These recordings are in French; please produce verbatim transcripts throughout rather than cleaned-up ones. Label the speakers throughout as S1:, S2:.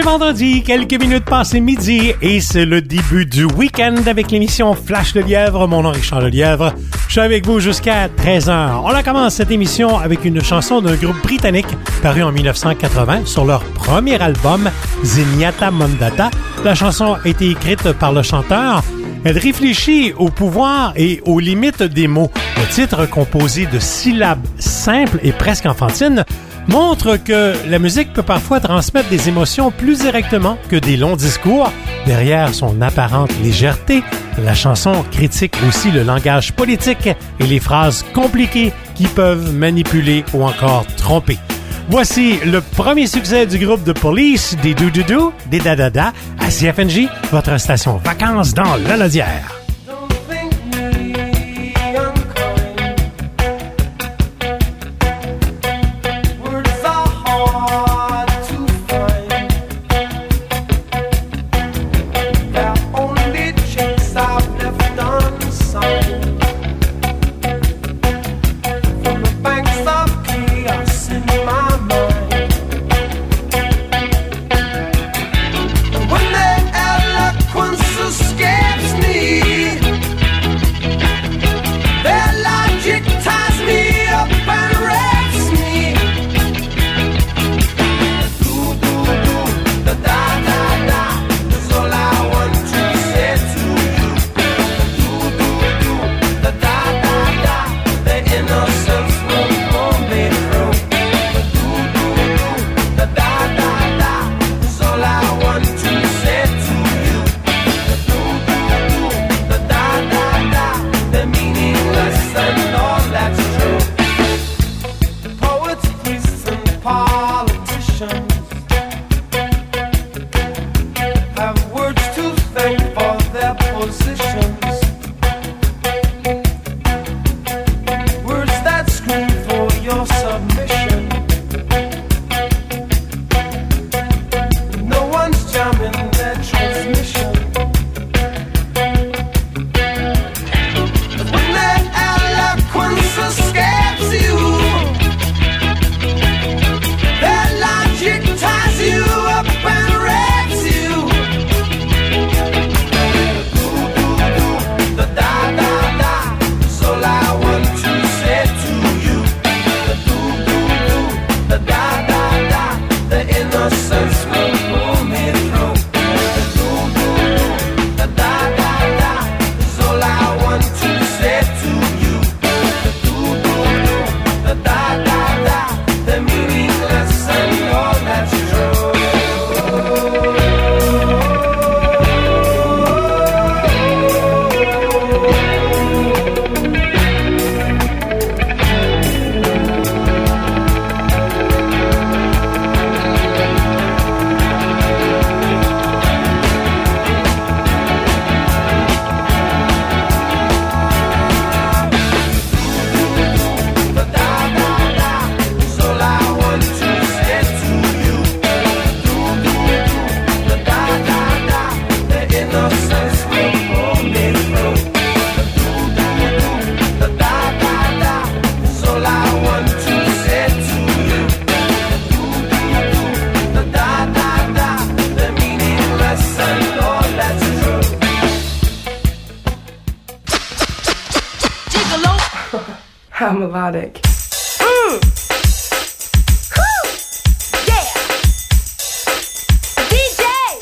S1: vendredi, quelques minutes passées midi et c'est le début du week-end avec l'émission Flash de Lièvre. Mon nom est Richard Lelièvre. Je suis avec vous jusqu'à treize heures. On a commencé cette émission avec une chanson d'un groupe britannique paru en dix-neuf cent quatre-vingts sur leur premier album Zenyatta Mondatta. La chanson a été écrite par le chanteur. Elle réfléchit au pouvoir et aux limites des mots. Le titre, composé de syllabes simples et presque enfantines, montre que la musique peut parfois transmettre des émotions plus directement que des longs discours. Derrière son apparente légèreté, la chanson critique aussi le langage politique et les phrases compliquées qui peuvent manipuler ou encore tromper. Voici le premier succès du groupe de Police, des Doo-Doo-Doo, des Da-Da-Da, à C F N J, votre station vacances dans la Lodière.
S2: How melodic.
S3: Mm. Woo. Yeah. D J.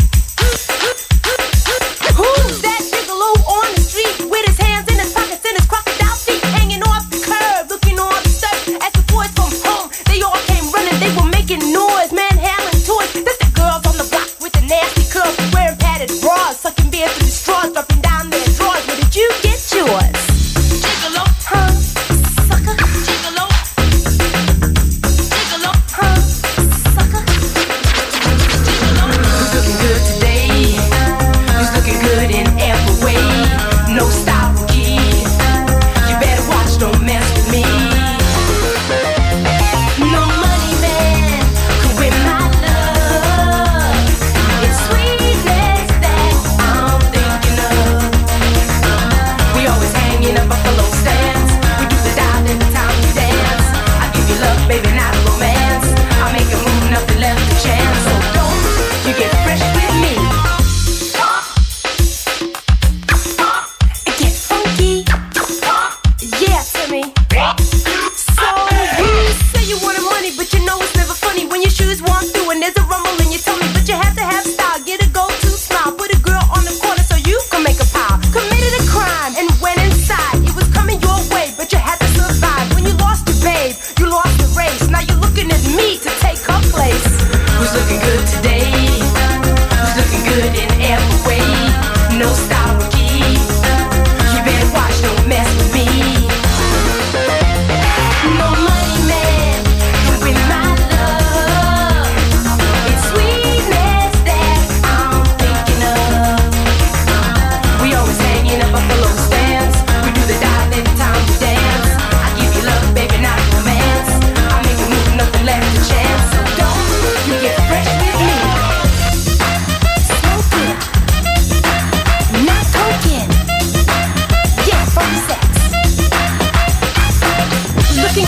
S3: Who's that gigolo on the street with his hands in his pockets and his crocodile feet hanging off the curb, looking all disturbed as the boys from home? They all came running, they were making noise, manhandling toys. That's the girls on the block with the nasty curls, wearing padded bras, sucking beer through the straws, dropping down their drawers. Where did you get yours? Gigolo, huh? Sucker, gigolo.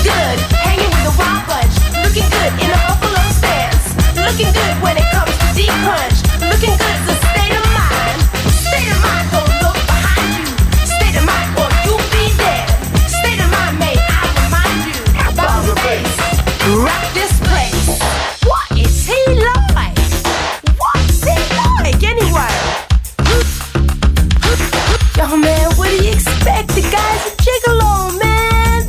S3: good, hanging with a wild bunch. Looking good in a buffalo stance. Looking good when it comes to deep punch. Looking good is a state of mind. State of mind, don't look behind you. State of mind, or you'll be dead. State of mind, may I remind you. About the bass, rock this place. What is he like? What's he like anyway? Yo man, what do you expect? The guy's a gigolo, man.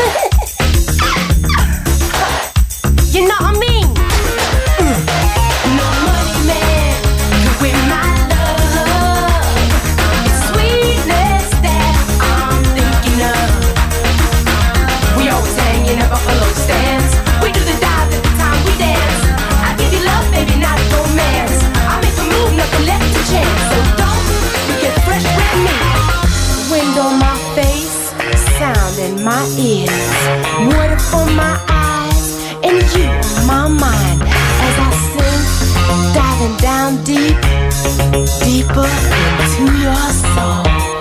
S3: You know what I mean? Mm. No money, man, you win my love. It's sweetness that I'm thinking of. We always hang in a buffalo stance. We do the dive at the time we dance. I give you love, baby, not romance. I make a move, nothing left to chance. So don't you get fresh with me. Wind on my face, sound in my ears, water for my eyes, and you on my mind. As I sing, diving down deep, deeper into your soul.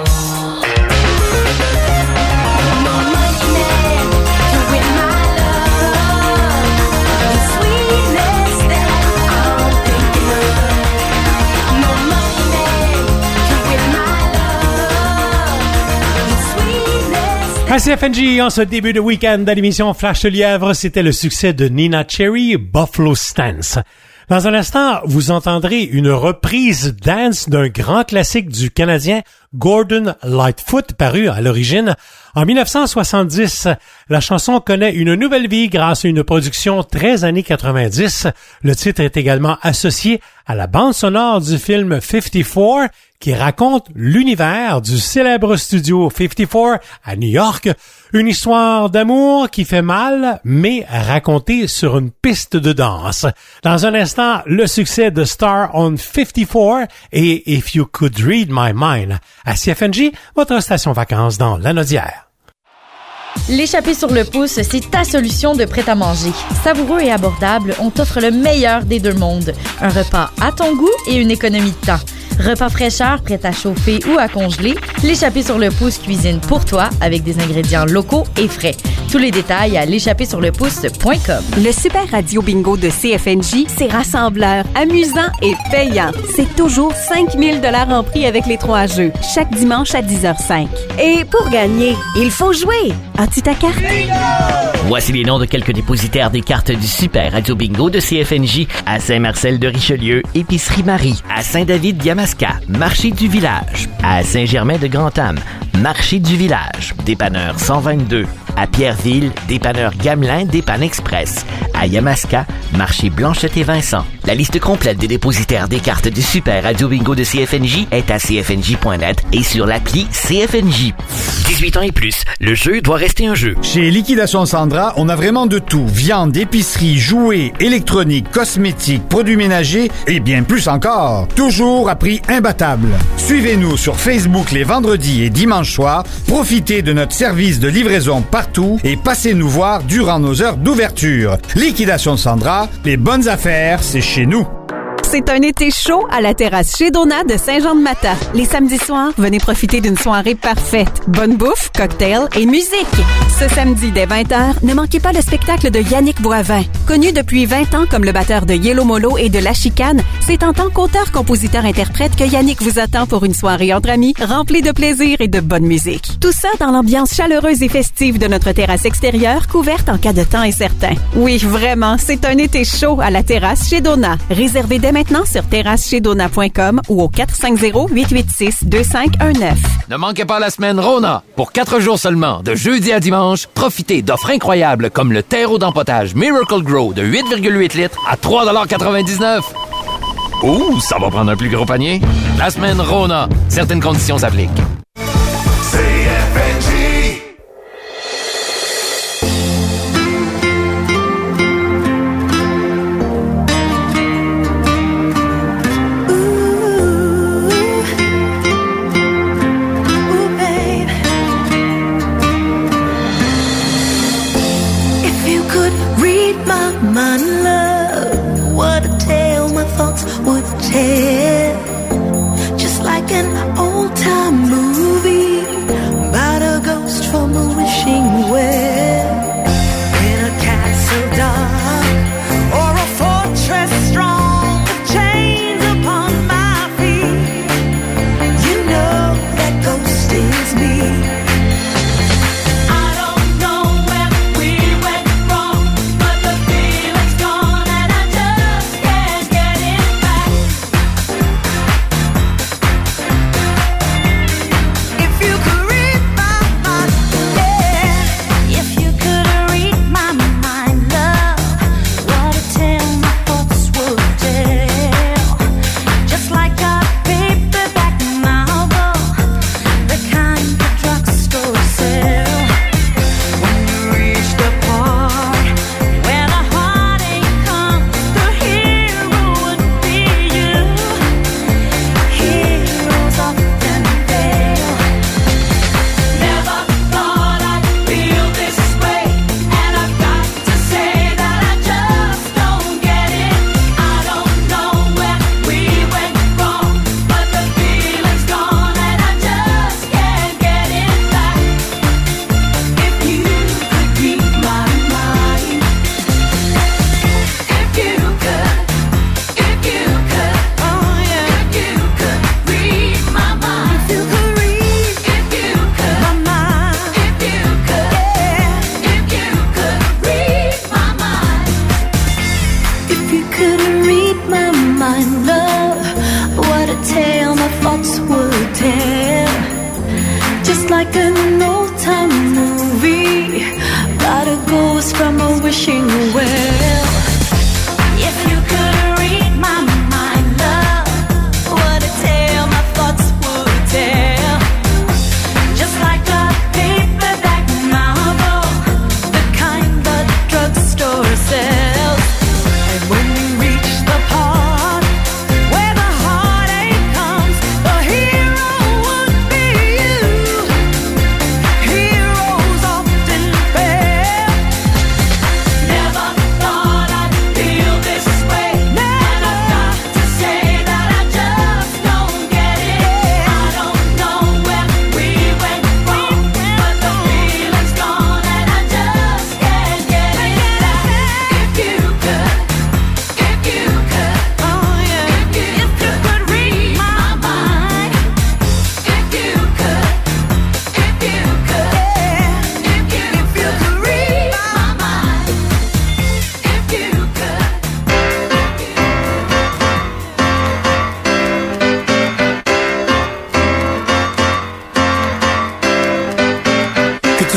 S3: No money man, you win my love. The sweetness that I'm thinking of. No money man, you win my love. The sweetness.
S1: À C F N J, en ce début de week-end à l'émission Flash de Lièvre, c'était le succès de Nina Cherry, Buffalo Stance. Dans un instant, vous entendrez une reprise dance d'un grand classique du Canadien Gordon Lightfoot, paru à l'origine en dix-neuf cent soixante-dix. La chanson connaît une nouvelle vie grâce à une production très années quatre-vingt-dix. Le titre est également associé à la bande sonore du film cinquante-quatre, qui raconte l'univers du célèbre studio cinquante-quatre à New York. Une histoire d'amour qui fait mal, mais racontée sur une piste de danse. Dans un instant, le succès de Star on cinquante-quatre et If You Could Read My Mind. À C F N J, votre station vacances dans Lanaudière.
S4: L'échappée sur le pouce, c'est ta solution de prêt-à-manger. Savoureux et abordable, on t'offre le meilleur des deux mondes. Un repas à ton goût et une économie de temps. Repas fraîcheur, prêt à chauffer ou à congeler, l'échappée sur le pouce cuisine pour toi avec des ingrédients locaux et frais. Tous les détails à l'échappée sur le pouce point com.
S5: Le Super Radio Bingo de C F N J, c'est rassembleur, amusant et payant. C'est toujours cinq mille dollars en prix avec les trois jeux, chaque dimanche à dix heures cinq. Et pour gagner, il faut jouer. As-tu ta carte?
S6: Voici les noms de quelques dépositaires des cartes du Super Radio Bingo de C F N J. À Saint-Marcel-de-Richelieu, Épicerie Marie. À Saint-David-Yamaska, Marché du Village. À Saint-Germain-de-Grand-Am, Marché du Village. Dépanneur cent vingt-deux. À Pierreville, dépanneur Gamelin, Dépanne Express. À Yamaska, marché Blanchette et Vincent. La liste complète des dépositaires des cartes du Super Radio Bingo de C F N J est à c f n j point net et sur l'appli C F N J. dix-huit ans et plus, le jeu doit rester un jeu.
S7: Chez Liquidation Sandra, on a vraiment de tout. Viande, épicerie, jouets, électronique, cosmétiques, produits ménagers et bien plus encore. Toujours à prix imbattable. Suivez-nous sur Facebook les vendredis et dimanches soirs. Profitez de notre service de livraison partout et passez nous voir durant nos heures d'ouverture. Liquidation Sandra, les bonnes affaires, c'est chez nous.
S5: C'est un été chaud à la terrasse chez Donat de Saint-Jean-de-Mata. Les samedis soirs, venez profiter d'une soirée parfaite. Bonne bouffe, cocktails et musique. Ce samedi dès vingt heures, ne manquez pas le spectacle de Yannick Boivin. Connu depuis vingt ans comme le batteur de Yellow Molo et de La Chicane, c'est en tant qu'auteur-compositeur-interprète que Yannick vous attend pour une soirée entre amis remplie de plaisir et de bonne musique. Tout ça dans l'ambiance chaleureuse et festive de notre terrasse extérieure couverte en cas de temps incertain. Oui, vraiment, c'est un été chaud à la terrasse chez Donat. Réservez dès maintenant sur terrasse chez donat point com ou au quatre cinq zéro, huit huit six, deux cinq un neuf.
S8: Ne manquez pas la semaine Rona. Pour quatre jours seulement, de jeudi à dimanche, profitez d'offres incroyables comme le terreau d'empotage Miracle Grow de huit virgule huit litres à trois dollars quatre-vingt-dix-neuf. Ouh, ça va prendre un plus gros panier. La semaine Rona. Certaines conditions s'appliquent.
S9: C F N J.
S3: My love, what a tale my thoughts would tell. Just like an old-time movie about a ghost from a wishing well.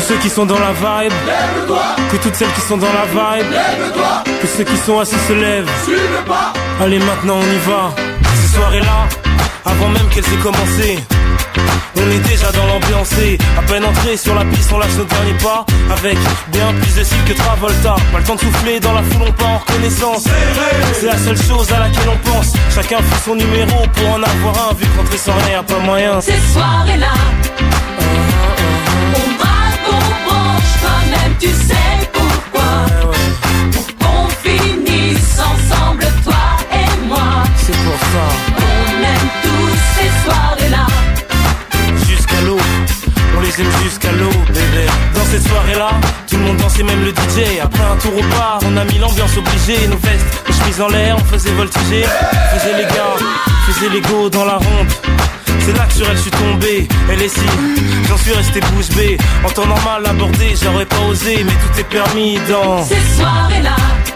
S10: ceux qui sont dans la vibe, lève-toi. Que toutes celles qui sont dans la vibe, lève-toi. Que ceux qui sont assis se lèvent, suivez pas. Allez maintenant on y va. Ces soirées-là, avant même qu'elles aient commencé, on est déjà dans l'ambiance et à peine entré sur la piste on lâche nos derniers pas. Avec bien plus de style que Travolta. Pas le temps de souffler, dans la foule on part en reconnaissance. C'est la seule chose à laquelle on pense. Chacun fait son numéro pour en avoir un. Vu qu'entrer sans rien y'a pas moyen.
S3: Ces soirées-là, on braque, on branche, toi-même tu sais pourquoi. Pour qu'on finisse ensemble, toi et moi.
S10: C'est pour ça.
S3: On aime tous ces soirées-là.
S10: Jusqu'à l'eau, on les aime jusqu'à l'eau, bébé. Dans cette soirée-là, tout le monde dansait, même le D J. Après un tour au bar, on a mis l'ambiance obligée. Nos vestes, nos chemises en l'air, on faisait voltiger. On faisait les gars, faisait les go dans la ronde. C'est là que sur elle je suis tombé. Elle est si, j'en suis resté bouche bée. En temps normal abordé, j'aurais pas osé. Mais tout est permis dans
S3: ces soirées-là.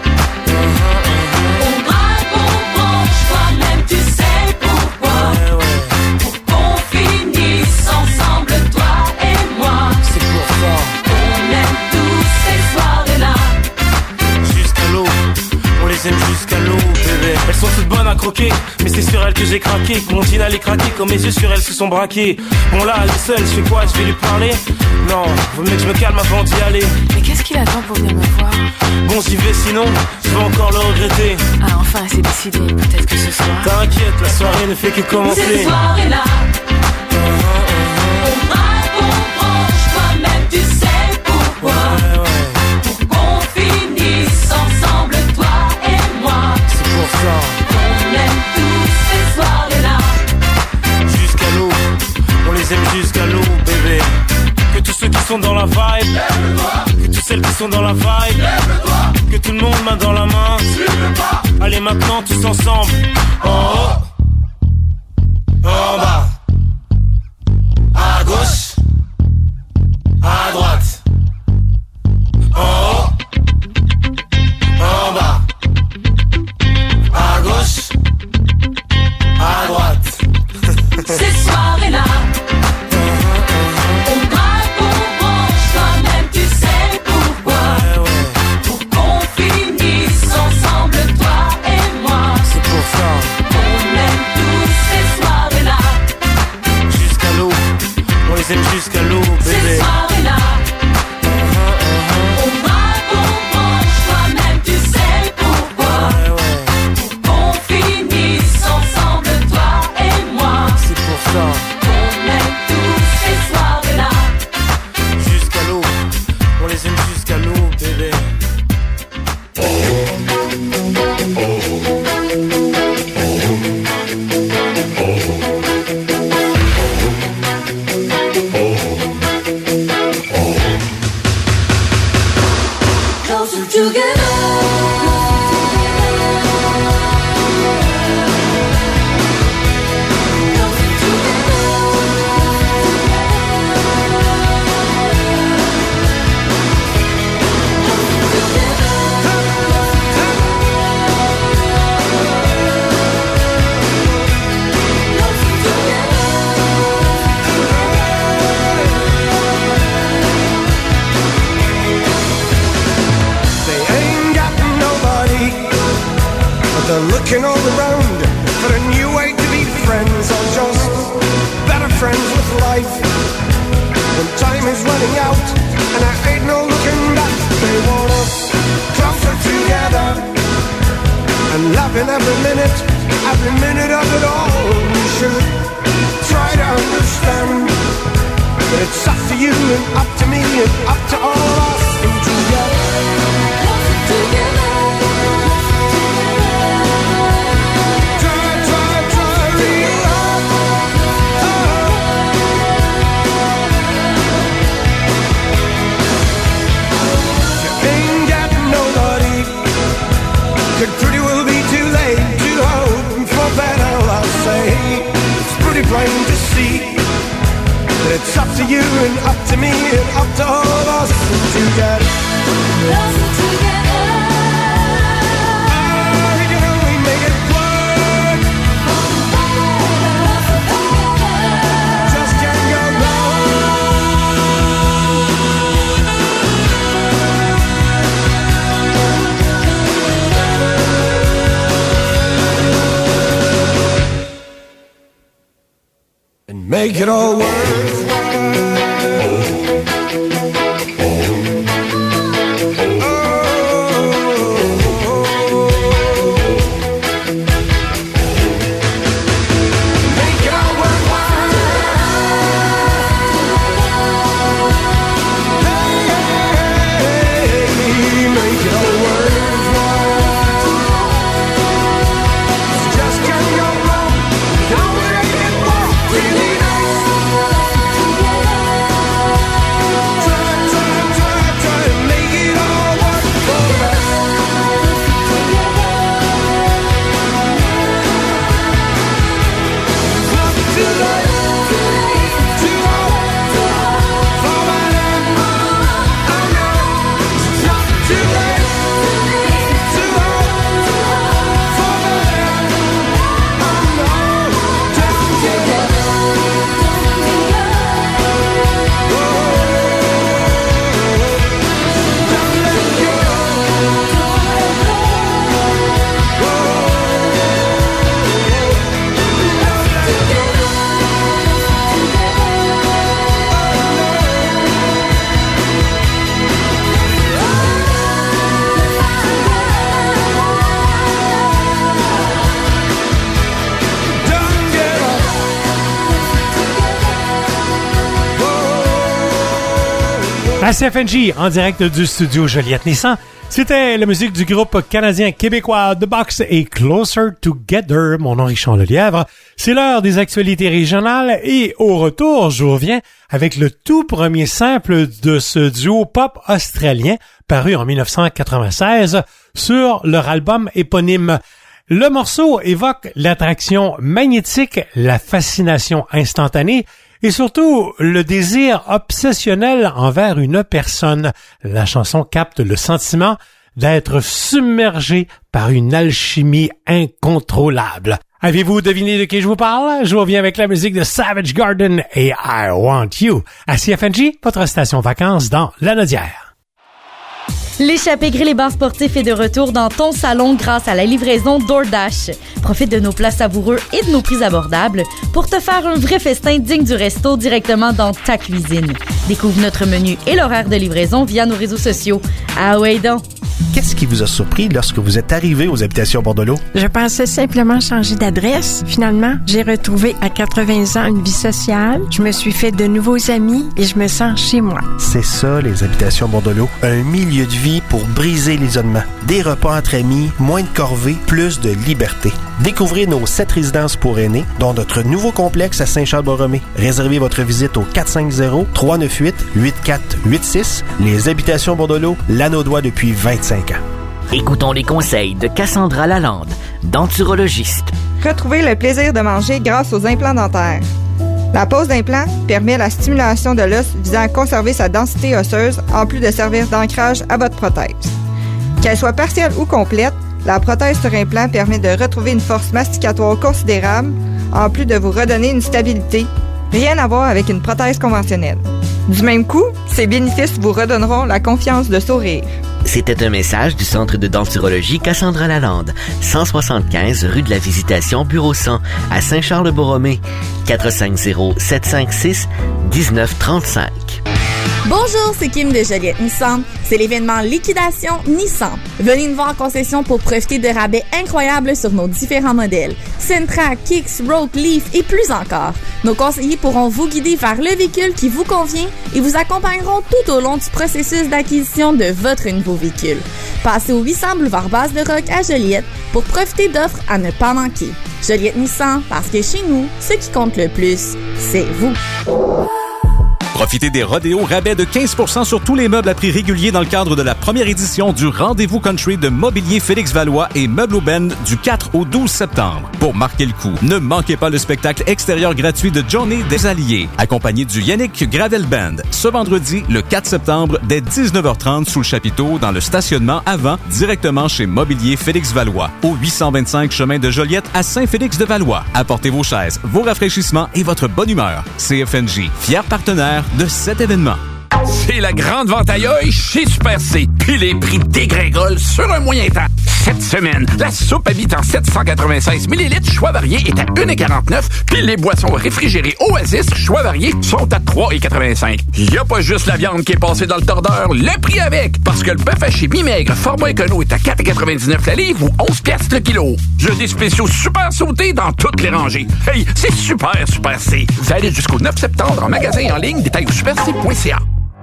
S3: On braque, on branche, toi-même tu sais pourquoi.
S10: Ouais, ouais.
S3: Pour qu'on finisse ensemble, toi et moi.
S10: C'est pour ça.
S3: On aime tous ces soirées-là.
S10: Jusqu'à l'eau, on les aime jusqu'à l'eau, bébé. Elles sont toutes bonnes à croquer, mais c'est sur elles que j'ai craqué. Que mon jean allait craquer, quand mes yeux sur elles se sont braqués. Bon là, elle est seule, je fais quoi, je vais lui parler? Non, vaut mieux que je me calme avant d'y aller.
S2: Mais qu'est-ce qu'il attend pour venir me voir?
S10: Bon, j'y vais sinon, je vais encore le regretter.
S2: Ah, enfin, c'est décidé. Peut-être que ce soir...
S10: T'inquiète, la soirée ne fait que commencer.
S3: Ces soirées-là, on braque, on branche, toi-même tu sais pourquoi.
S10: Ouais, ouais.
S3: Pour qu'on finisse ensemble, toi et moi.
S10: C'est pour ça.
S3: On aime tous ces soirées-là.
S10: Jusqu'à l'eau, on les aime jusqu'à l'eau, bébé. Que tous ceux qui sont dans la vibe, lève-toi. Que toutes celles qui sont dans la vibe, lève-toi. Que tout le monde main dans la main, suivez pas. Allez maintenant tous ensemble. En haut, en bas, à gauche, à droite. En haut, en bas, à gauche, à droite.
S3: Ces soirées-là, on braque, on branche, toi-même tu sais pourquoi.
S10: Ouais, ouais.
S3: Pour qu'on finisse ensemble, toi et moi.
S10: C'est pour ça.
S3: On aime tous ces soirées-là.
S10: Jusqu'à l'eau, on les aime jusqu'à l'eau,
S3: Ces
S10: bébé.
S3: soirées-là, on braque, on branche, toi-même tu sais pourquoi.
S10: Ouais, ouais.
S3: Pour qu'on finisse ensemble, toi et moi.
S10: C'est pour ça.
S3: On aime tous ces soirées-là.
S10: Jusqu'à l'eau, on les aime jusqu'à l'eau, bébé.
S3: Closer together.
S11: They're looking all around for a new way to be friends, or just better friends with life. When time is running out and there ain't no looking back, they want us closer together and loving every minute, every minute of it all. We should try to understand that it's up to you and up to me and up to all of us and together, closer together. It pretty will be too late to hope for better, I'll say. It's pretty plain to see that it's up to you and up to me and up to all of us to get closer together. Oh, you know we make it work. Just can't go wrong. make it all worthwhile.
S1: À C F N J, en direct du studio Joliette Nissan, c'était la musique du groupe canadien-québécois The Box et Closer Together. Mon nom est Richard Lelièvre. C'est l'heure des actualités régionales et au retour, je reviens avec le tout premier simple de ce duo pop australien paru en dix-neuf cent quatre-vingt-seize sur leur album éponyme. Le morceau évoque l'attraction magnétique, la fascination instantanée et surtout le désir obsessionnel envers une personne. La chanson capte le sentiment d'être submergé par une alchimie incontrôlable. Avez-vous deviné de qui je vous parle? Je reviens avec la musique de Savage Garden et I Want You. À C F N J, votre station vacances dans la Nodière.
S4: L'échappée grill et bar sportif est de retour dans ton salon grâce à la livraison DoorDash. Profite de nos plats savoureux et de nos prix abordables pour te faire un vrai festin digne du resto directement dans ta cuisine. Découvre notre menu et l'horaire de livraison via nos réseaux sociaux. Ah ouais donc!
S12: Qu'est-ce qui vous a surpris lorsque vous êtes arrivé aux habitations Bordelot?
S13: Je pensais simplement changer d'adresse. Finalement, j'ai retrouvé à quatre-vingts ans une vie sociale. Je me suis fait de nouveaux amis et je me sens chez moi.
S12: C'est ça, les habitations Bordelot. Un milieu de vie pour briser l'isolement. Des repas entre amis, moins de corvées, plus de liberté. Découvrez nos sept résidences pour aînés, dont notre nouveau complexe à Saint-Charles-Borromée. Réservez votre visite au quatre cinq zéro, trois neuf huit, huit quatre huit six. Les habitations Bordelot, l'Anaudois depuis vingt-cinq ans.
S6: Écoutons les conseils de Cassandra Lalande, denturologiste.
S14: Retrouvez le plaisir de manger grâce aux implants dentaires. La pose d'implant permet la stimulation de l'os visant à conserver sa densité osseuse en plus de servir d'ancrage à votre prothèse. Qu'elle soit partielle ou complète, la prothèse sur implant permet de retrouver une force masticatoire considérable en plus de vous redonner une stabilité. Rien à voir avec une prothèse conventionnelle. Du même coup, ces bénéfices vous redonneront la confiance de sourire.
S6: C'était un message du Centre de denturologie Cassandra Lalande, cent soixante-quinze rue de la Visitation, bureau cent, à Saint-Charles-de-Borromée, quatre cinq zéro, sept cinq six, un neuf trois cinq.
S15: Bonjour, c'est Kim de Joliette Nissan. C'est l'événement Liquidation Nissan. Venez nous voir en concession pour profiter de rabais incroyables sur nos différents modèles. Sentra, Kicks, Rogue, Leaf et plus encore. Nos conseillers pourront vous guider vers le véhicule qui vous convient et vous accompagneront tout au long du processus d'acquisition de votre nouveau véhicule. Passez au huit cents boulevard Basse-de-Roc à Joliette pour profiter d'offres à ne pas manquer. Joliette Nissan, parce que chez nous, ce qui compte le plus, c'est vous.
S16: Profitez des rodéos rabais de quinze pour cent sur tous les meubles à prix régulier dans le cadre de la première édition du Rendez-vous Country de Mobilier Félix Valois et Meubles Aubaine du quatre au douze septembre. Pour marquer le coup, ne manquez pas le spectacle extérieur gratuit de Johnny des Alliés, accompagné du Yannick Gravel Band, ce vendredi, le quatre septembre, dès dix-neuf heures trente sous le chapiteau dans le stationnement avant, directement chez Mobilier Félix Valois, au huit cent vingt-cinq chemin de Joliette à Saint-Félix-de-Valois. Apportez vos chaises, vos rafraîchissements et votre bonne humeur. C F N J, fier partenaire de cet événement.
S17: C C'est la grande vente à œil chez Super C. Puis les prix dégringolent sur un moyen temps. Cette semaine, la soupe Habitant sept cent quatre-vingt-seize millilitres choix varié est à un virgule quarante-neuf. Puis les boissons réfrigérées Oasis choix varié sont à trois virgule quatre-vingt-cinq. Y a pas juste la viande qui est passée dans le tordeur, le prix avec. Parce que le bœuf haché mi-maigre format écono est à quatre virgule quatre-vingt-dix-neuf la livre ou onze piastres le kilo. J'ai des spéciaux super sautés dans toutes les rangées. Hey, c'est super, Super C. Valide jusqu'au neuf septembre en magasin et en ligne. Détail au super c point c a.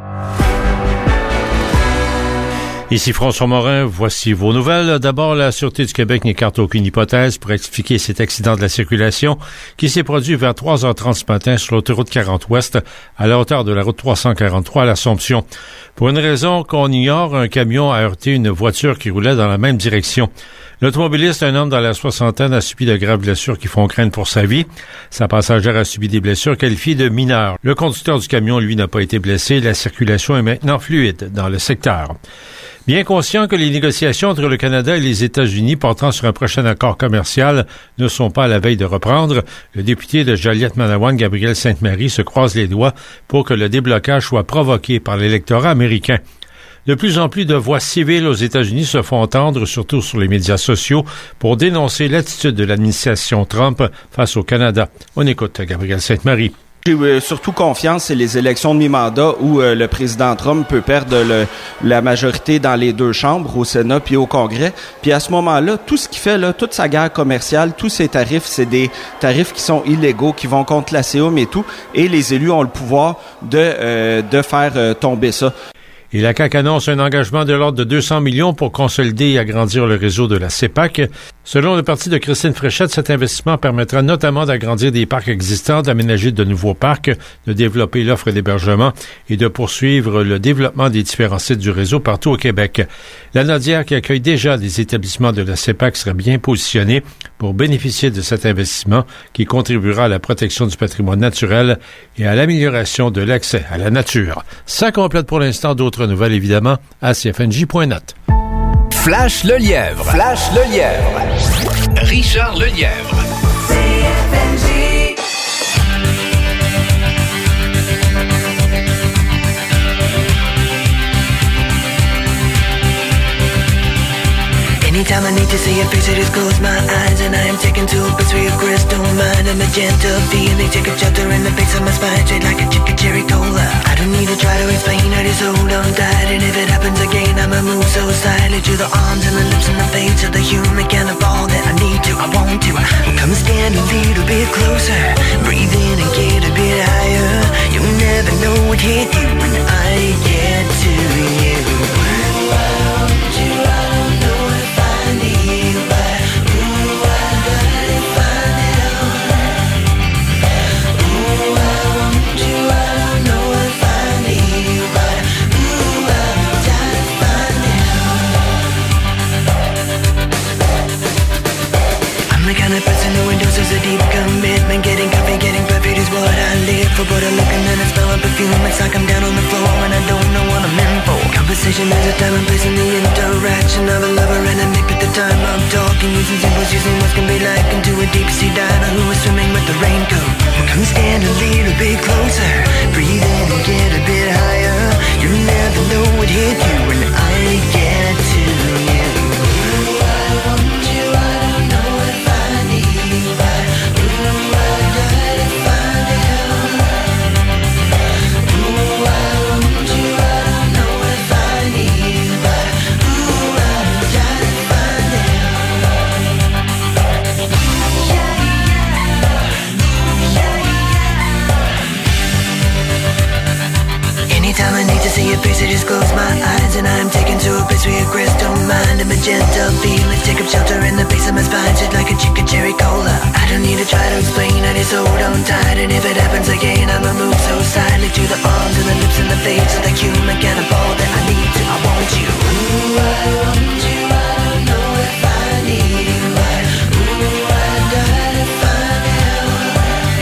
S1: Ici François Morin, voici vos nouvelles. D'abord, la Sûreté du Québec n'écarte aucune hypothèse pour expliquer cet accident de la circulation qui s'est produit vers trois heures trente ce matin sur l'autoroute quarante Ouest à la hauteur de la route trois cent quarante-trois à l'Assomption. Pour une raison qu'on ignore, un camion a heurté une voiture qui roulait dans la même direction. L'automobiliste, un homme dans la soixantaine, a subi de graves blessures qui font craindre pour sa vie. Sa passagère a subi des blessures qualifiées de mineures. Le conducteur du camion, lui, n'a pas été blessé. La circulation est maintenant fluide dans le secteur. Bien conscient que les négociations entre le Canada et les États-Unis portant sur un prochain accord commercial ne sont pas à la veille de reprendre, le député de Joliette-Manawan, Gabriel Sainte-Marie, se croise les doigts pour que le déblocage soit provoqué par l'électorat américain. De plus en plus de voix civiles aux États-Unis se font entendre, surtout sur les médias sociaux, pour dénoncer l'attitude de l'administration Trump face au Canada. On écoute Gabriel Sainte-Marie.
S18: J'ai euh, surtout confiance, c'est les élections de mi-mandat où euh, le président Trump peut perdre le, la majorité dans les deux chambres, au Sénat puis au Congrès. Puis à ce moment-là, tout ce qu'il fait, là, toute sa guerre commerciale, tous ses tarifs, c'est des tarifs qui sont illégaux, qui vont contre la C O M et tout. Et les élus ont le pouvoir de, euh, de faire euh, tomber ça.
S1: Et la C A Q annonce un engagement de l'ordre de deux cents millions pour consolider et agrandir le réseau de la C E P A C. Selon le parti de Christine Fréchette, cet investissement permettra notamment d'agrandir des parcs existants, d'aménager de nouveaux parcs, de développer l'offre d'hébergement et de poursuivre le développement des différents sites du réseau partout au Québec. La Nodière, qui accueille déjà des établissements de la C E P A C, serait bien positionnée pour bénéficier de cet investissement qui contribuera à la protection du patrimoine naturel et à l'amélioration de l'accès à la nature. Ça complète pour l'instant. D'autres nouvelles, évidemment, à c f n j point net.
S8: Flash le lièvre. Flash le lièvre. Richard Lelièvre.
S9: C F N J.
S19: Anytime I need to see your face, I just close my eyes and I am taken to a place where your crystal mind, a magenta feeling, take a shelter in the base of my spine, straight like a chicken cherry cola. I don't need to try to explain, I just hold on tight, and if it happens again, I'ma move so silently to the arms and the lips and the face of the human cannibal that I need to, I want to. Come stand a little bit closer, breathe in and get a bit higher. You'll never know what hit you when I get to you. Ooh, I want you, I don't know. A deep commitment, getting coffee, getting perfect is what I live for. But I look and then I smell a perfume, it's like I'm down on the floor and I don't know what I'm in for. Conversation is a time and place in the interaction of a lover and a mate, but the time I'm talking using symbols, using what can be like into a deep sea diver who is swimming with the raincoat. Well, come stand a little bit closer, breathe in and get a bit higher. You never know what hit you when I get to you. Ooh, I want you, I don't know if I need you. Anytime I need to see your face, I just close my eyes and I'm taken to a place where your crystal mind, a magenta feelings, take up shelter in the base of my spine, shit like a chicken cherry cola. I don't need to try to explain, I just hold on tight, and if it happens again, I'ma move so silently to the arms and the lips and the face of the human cannibal that I need to, I want you. Ooh, I want you, I don't know if I need you. Ooh, I gotta find out.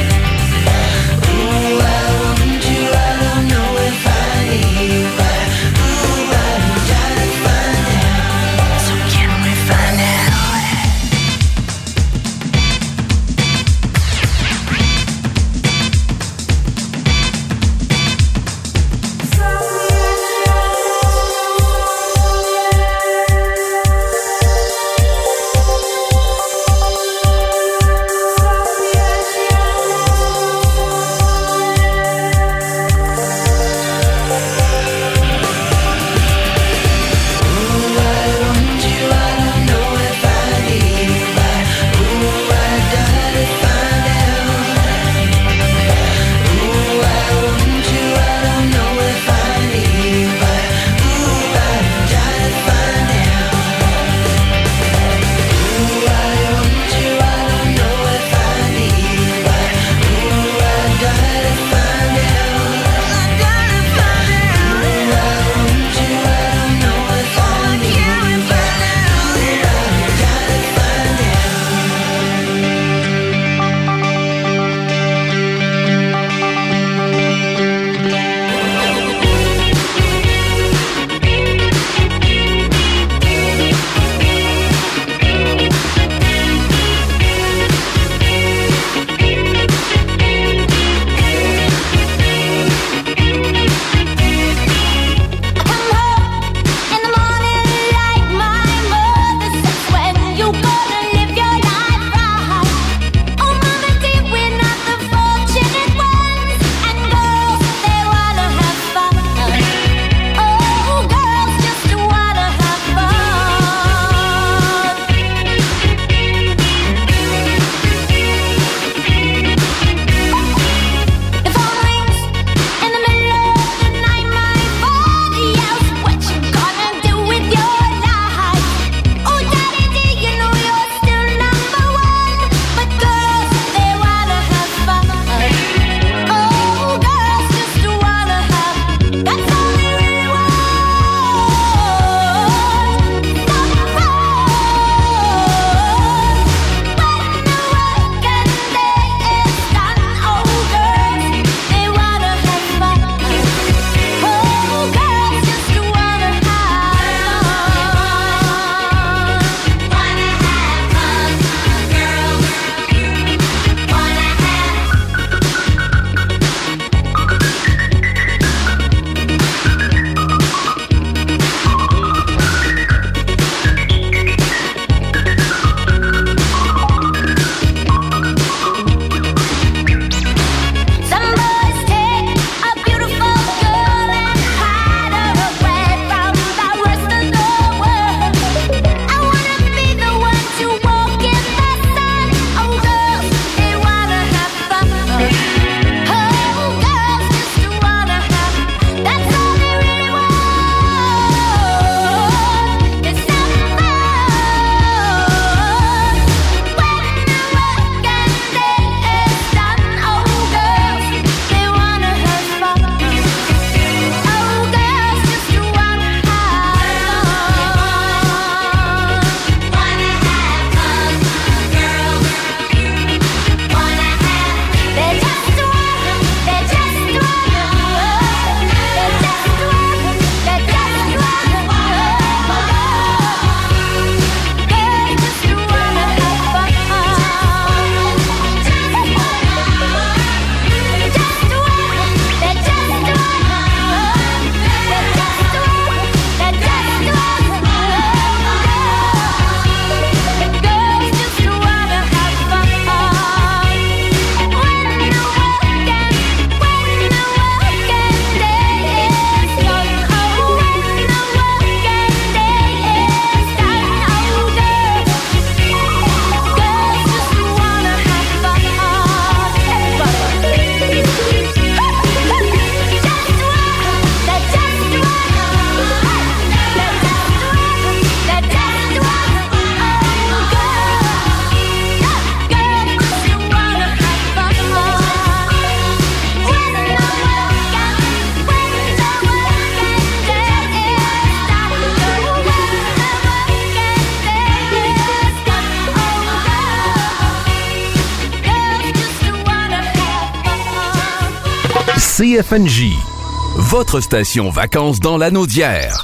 S19: Ooh, I want you, I don't know if I need you. Ooh, I gotta find out. So can we find out?
S20: C F N J, votre station vacances dans l'Anaudière.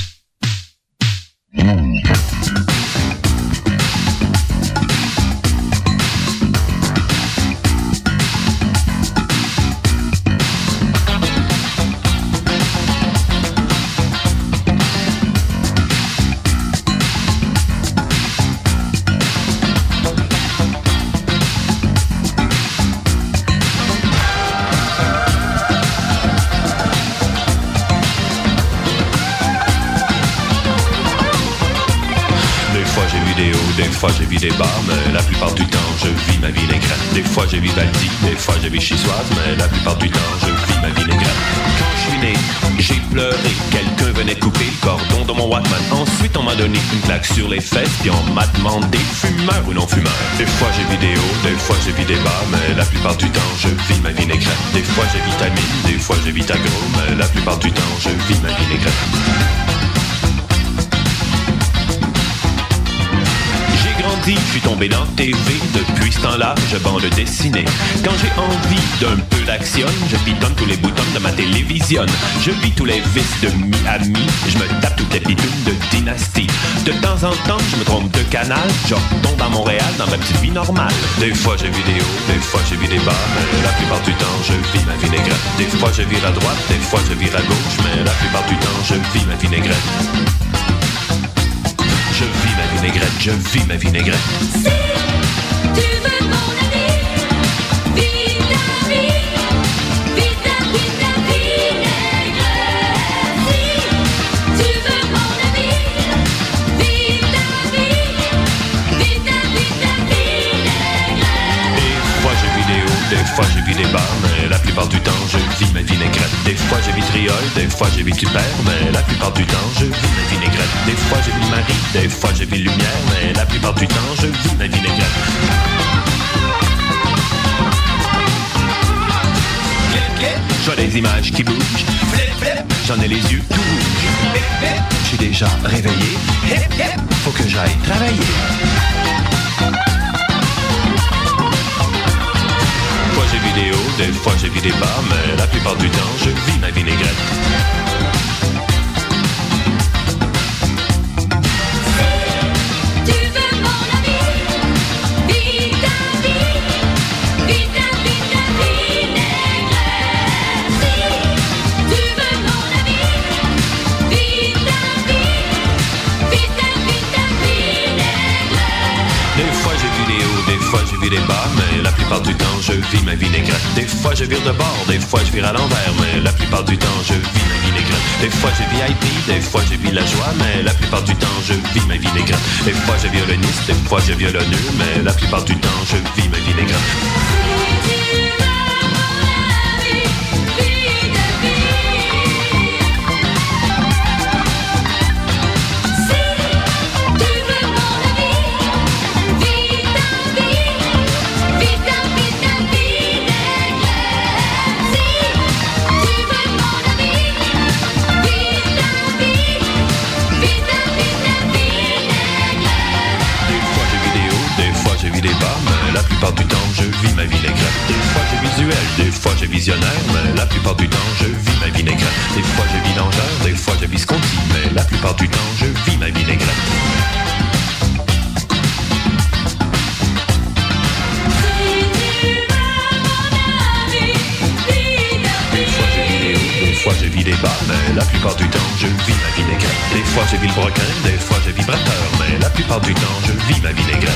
S21: Des fois j'ai vu des bars, mais la plupart du temps je vis ma vie négrette. Des fois j'ai vu Baldi, des fois j'ai vu Chissoise, mais la plupart du temps je vis ma vie négrette. Quand je suis né, j'ai pleuré, quelqu'un venait couper le cordon dans mon Walkman. Ensuite on m'a donné une claque sur les fesses, puis on m'a demandé fumeur ou non fumeur. Des fois j'ai vu des hauts, des fois j'ai vu des bas, mais la plupart du temps je vis ma vie négrette. Des fois j'ai vitamine, des fois j'ai vitagro, mais la plupart du temps je vis ma vie négrette. Je suis tombé dans T V, depuis ce temps-là, je bande dessinée. Quand j'ai envie d'un peu d'action, je pitonne tous les boutons de ma télévision. Je vis tous les vices de Miami, je me tape toutes les pitounes de Dynasty. De temps en temps, je me trompe de canal, je retombe à Montréal dans ma petite vie normale. Des fois j'ai vu des hauts, des fois j'ai vu des bas, mais la plupart du temps je vis ma vie négrette. Des fois je vire à droite, des fois je vire à gauche, mais la plupart du temps je vis ma vie négrette. Je vis ma vie négrette, je vis ma vie négrette.
S3: Si tu veux mon avis, vis ta vie, vis ta, vis ta vie négrette. Si tu veux mon avis, vis ta vie, vis ta, vis ta vie négrette.
S21: Des fois j'ai vu des hauts, des fois j'ai vu des bas, mais la plupart du temps je vis ma vie négrette. Des fois j'ai vu Triol, des fois j'ai vu Tupper, mais la plupart du temps je vis ma vie négrette. Des fois j'ai vu Marie, des fois j'ai vu Lumière, mais la plupart du temps je vis ma vie négrette. Flip, flip, je vois des images qui bougent. Flip, flip, j'en ai les yeux tout rouges. Hip, hip, je suis déjà réveillé. Hip, hip, faut que j'aille travailler. Des fois j'ai vu des hauts, des fois j'ai vu des bas, mais la plupart du temps je vis ma vie négrette. Des bas, mais la plupart du temps je vis ma vie négrette. Des fois je vire de bord, des fois je vire à l'envers, mais la plupart du temps je vis ma vie négrette. Des fois je vis I P, des fois je vis la joie, mais la plupart du temps je vis ma vie négrette. Des fois je violoniste, des fois je violonneux, mais la plupart du temps je vis ma vie négrette. Des bas, mais la plupart du temps je vis ma vie négrette. Des fois j'ai visuel, des fois j'ai visionnaire, mais la plupart du temps je vis ma vie négrette. Des fois j'ai vidangeur, des fois j'ai Visconti, mais la plupart du temps je vis ma vie négrette. Des fois je vis des bas, mais la plupart du temps je vis ma vie négrette. Des fois je vis le broquin, des fois je vibrateur, mais la plupart du temps je vis ma vie négrette.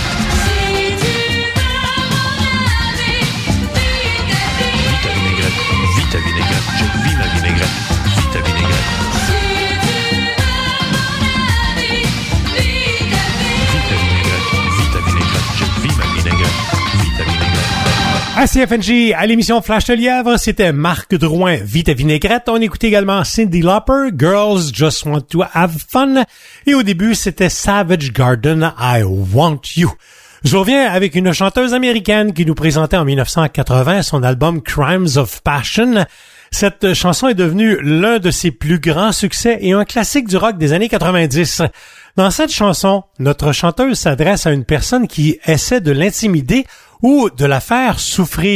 S21: Vis ta vie négrette, je vis ma vie négrette. Vis ta vie négrette. Vis ta vie négrette, vis ta vie négrette, je vis ma vie négrette. Vis ta vie négrette.
S1: À C F N J, à l'émission Flash de Lièvre, c'était Marc Drouin, Vie ta vinaigrette. On écoutait également Cyndi Lauper, Girls Just Want to Have Fun. Et au début, c'était Savage Garden, I Want You. Je reviens avec une chanteuse américaine qui nous présentait en dix-neuf cent quatre-vingts son album Crimes of Passion. Cette chanson est devenue l'un de ses plus grands succès et un classique du rock des années quatre-vingt-dix. Dans cette chanson, notre chanteuse s'adresse à une personne qui essaie de l'intimider ou de la faire souffrir.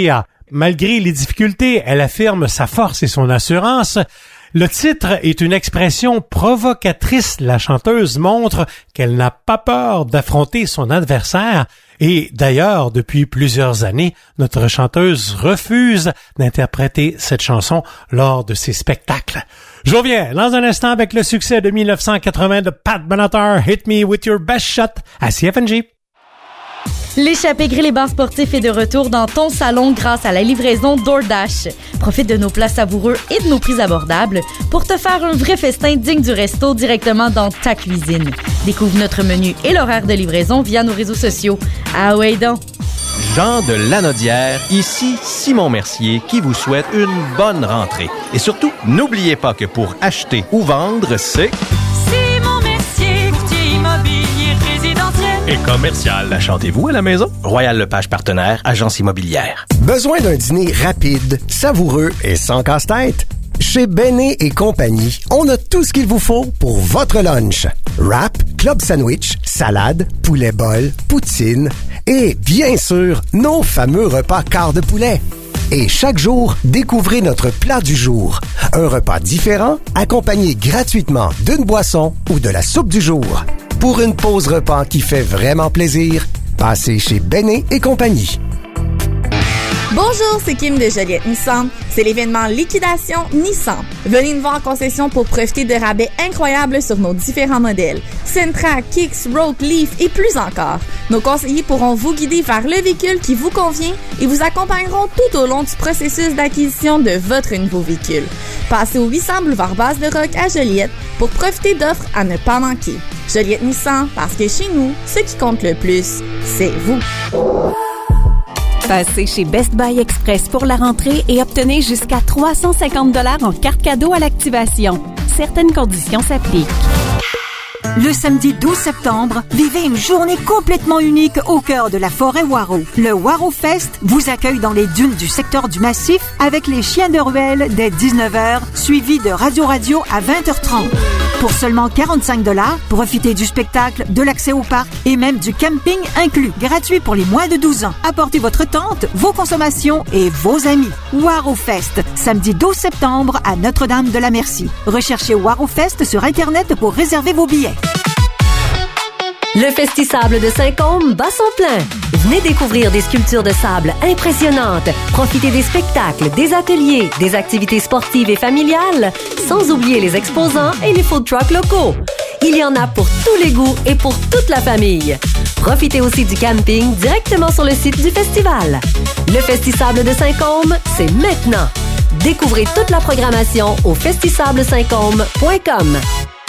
S1: Malgré les difficultés, elle affirme sa force et son assurance. Le titre est une expression provocatrice. La chanteuse montre qu'elle n'a pas peur d'affronter son adversaire. Et d'ailleurs, depuis plusieurs années, notre chanteuse refuse d'interpréter cette chanson lors de ses spectacles. Je reviens dans un instant avec le succès de mille neuf cent quatre-vingts de Pat Benatar, Hit Me With Your Best Shot à C F N J.
S4: L'échappée grill et bar sportif est de retour dans ton salon grâce à la livraison DoorDash. Profite de nos plats savoureux et de nos prix abordables pour te faire un vrai festin digne du resto directement dans ta cuisine. Découvre notre menu et l'horaire de livraison via nos réseaux sociaux. Ah ouais donc!
S7: Jean de Lanaudière, ici Simon Mercier qui vous souhaite une bonne rentrée. Et surtout, n'oubliez pas que pour acheter ou vendre, c'est...
S22: Simon Mercier, courtier immobilier résidentiel
S7: et commercial. Achantez-vous à la maison? Royal Lepage Partenaire, agence immobilière.
S23: Besoin d'un dîner rapide, savoureux et sans casse-tête? Chez Béné et compagnie, on a tout ce qu'il vous faut pour votre lunch. Wrap, club sandwich, salade, poulet bol, poutine et, bien sûr, nos fameux repas quart de poulet. Et chaque jour, découvrez notre plat du jour. Un repas différent, accompagné gratuitement d'une boisson ou de la soupe du jour. Pour une pause repas qui fait vraiment plaisir, passez chez Béné et compagnie.
S15: Bonjour, c'est Kim de Joliette Nissan. C'est l'événement Liquidation Nissan. Venez nous voir en concession pour profiter de rabais incroyables sur nos différents modèles. Sentra, Kicks, Rogue, Leaf et plus encore. Nos conseillers pourront vous guider vers le véhicule qui vous convient et vous accompagneront tout au long du processus d'acquisition de votre nouveau véhicule. Passez au huit cents boulevard Basse-de-Roc à Joliette pour profiter d'offres à ne pas manquer. Joliette Nissan, parce que chez nous, ce qui compte le plus, c'est vous.
S5: Passez chez Best Buy Express pour la rentrée et obtenez jusqu'à trois cent cinquante dollars en carte cadeau à l'activation. Certaines conditions s'appliquent.
S24: Le samedi douze septembre, vivez une journée complètement unique au cœur de la forêt Waro. Le Waro Fest vous accueille dans les dunes du secteur du Massif avec les chiens de ruelle dès dix-neuf heures, suivi de Radio Radio à vingt heures trente. Pour seulement quarante-cinq dollars, profitez du spectacle, de l'accès au parc et même du camping inclus, gratuit pour les moins de douze ans. Apportez votre tente, vos consommations et vos amis. Waro Fest, samedi douze septembre à Notre-Dame-de-la-Merci. Recherchez Waro Fest sur Internet pour réserver vos billets.
S25: Le Festisable de Saint-Côme bat son plein. Venez découvrir des sculptures de sable impressionnantes, profitez des spectacles, des ateliers, des activités sportives et familiales, sans oublier les exposants et les food trucks locaux. Il y en a pour tous les goûts et pour toute la famille. Profitez aussi du camping directement sur le site du festival. Le Festisable de Saint-Côme, c'est maintenant. Découvrez toute la programmation au festisable saint côme point com.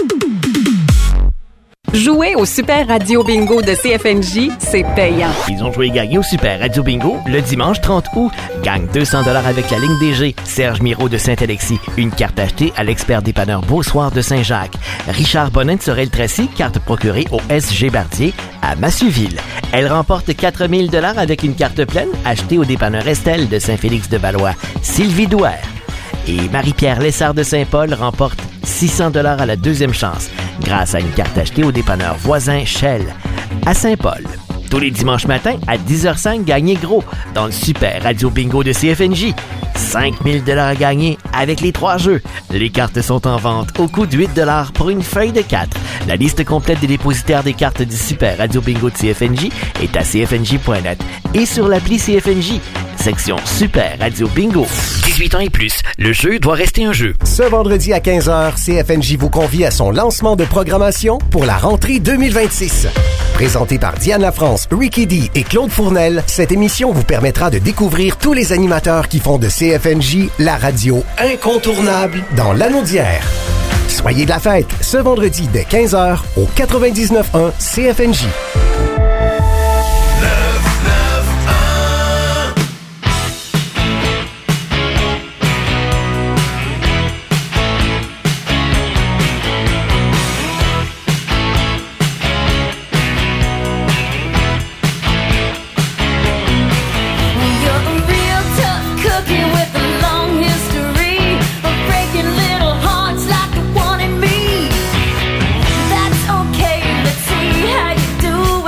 S5: Jouer au Super Radio Bingo de C F N J, c'est payant.
S6: Ils ont joué et gagné au Super Radio Bingo le dimanche trente août. Gagne deux cents dollars avec la ligne D G. Serge Miro de Saint-Alexis. Une carte achetée à l'expert dépanneur Beausoir de Saint-Jacques. Richard Bonin de Sorel-Tracy. Carte procurée au S G Bardier à Massuville. Elle remporte quatre mille dollars avec une carte pleine achetée au dépanneur Estelle de Saint-Félix-de-Valois. Sylvie Douer. Et Marie-Pierre Lessard de Saint-Paul remporte six cents dollars à la deuxième chance grâce à une carte achetée au dépanneur voisin Shell à Saint-Paul. Tous les dimanches matins à dix heures cinq, gagnez gros dans le Super Radio Bingo de C F N J. cinq mille dollars à gagner avec les trois jeux. Les cartes sont en vente au coût de huit dollars pour une feuille de quatre. La liste complète des dépositaires des cartes du Super Radio Bingo de C F N J est à c f n j point net et sur l'appli C F N J. Section Super Radio Bingo. dix-huit ans et plus, le jeu doit rester un jeu.
S23: Ce vendredi à quinze heures, C F N J vous convie à son lancement de programmation pour la rentrée deux mille vingt-six. Présentée par Diane Lafrance, Ricky D et Claude Fournel, cette émission vous permettra de découvrir tous les animateurs qui font de C F N J la radio incontournable dans l'Anaudière. Soyez de la fête ce vendredi dès quinze heures au quatre-vingt-dix-neuf point un C F N J.
S22: Do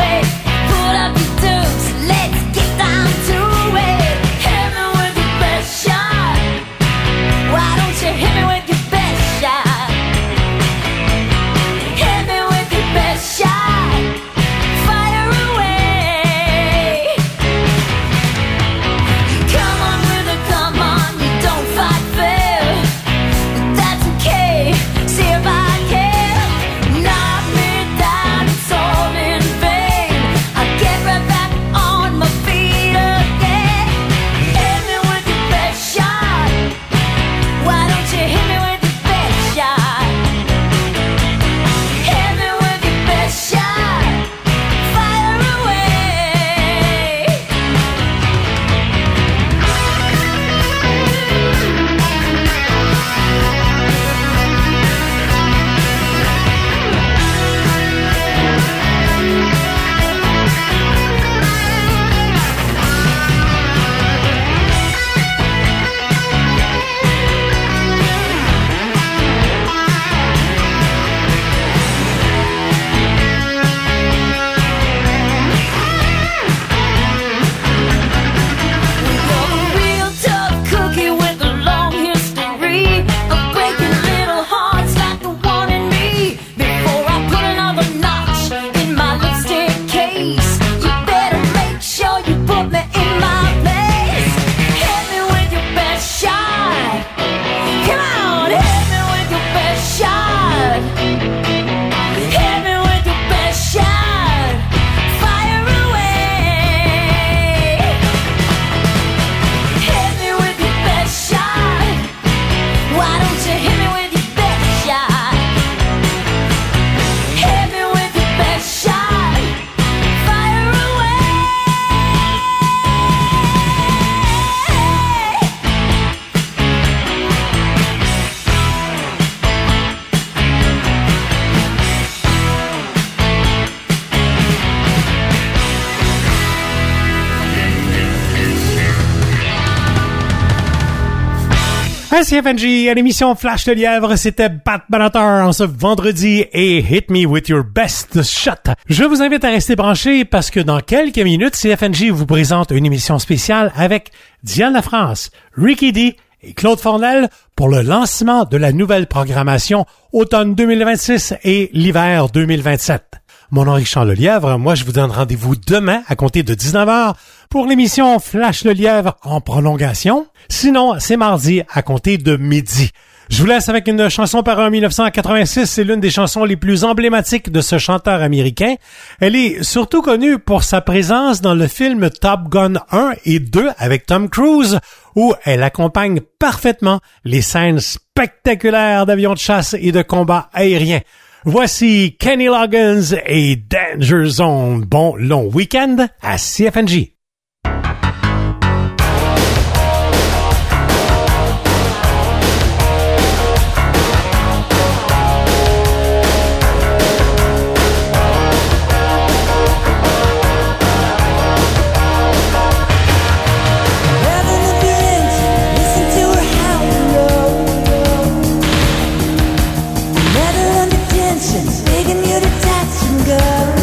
S1: À C F N J, à l'émission Flash de Lièvre, c'était Pat Benatar en ce vendredi et Hit Me With Your Best Shot. Je vous invite à rester branchés parce que dans quelques minutes, C F N J vous présente une émission spéciale avec Diane Lafrance, Ricky D et Claude Fornel pour le lancement de la nouvelle programmation automne deux mille vingt-six et l'hiver deux mille vingt-sept. Mon nom est Richard Lelièvre, moi je vous donne rendez-vous demain à compter de dix-neuf heures pour l'émission Flash le Lièvre en prolongation. Sinon, c'est mardi à compter de midi. Je vous laisse avec une chanson parue en dix-neuf cent quatre-vingt-six. C'est l'une des chansons les plus emblématiques de ce chanteur américain. Elle est surtout connue pour sa présence dans le film Top Gun un et deux avec Tom Cruise, où elle accompagne parfaitement les scènes spectaculaires d'avions de chasse et de combats aériens. Voici Kenny Loggins et Danger Zone. Bon long week-end à C F N J.
S19: Begging you to touch and go.